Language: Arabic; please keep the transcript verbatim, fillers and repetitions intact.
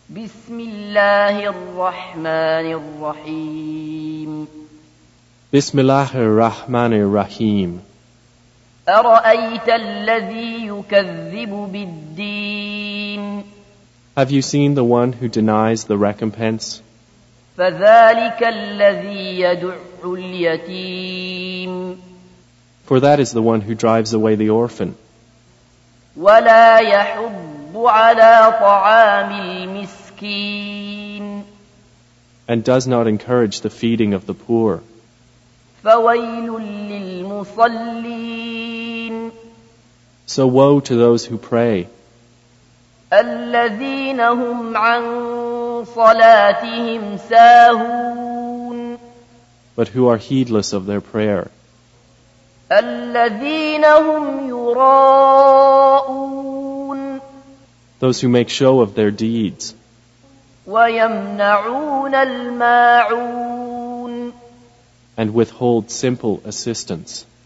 بسم الله الرحمن الرحيم Bismillahir Rahmanir Rahim. أرأيت الذي يكذب بالدين Have you seen the one who denies the recompense? فذلك الذي يدع اليتيم For that is the one who drives away the orphan, ولا يحض على طعام المسكين and does not encourage the feeding of the poor. فويل للمصلين So woe to those who pray, الذين هم عن صلاتهم ساهون but who are heedless of their prayer, الذين هم يراءون those who make show of their deeds, ويمنعون الماعون and withhold simple assistance.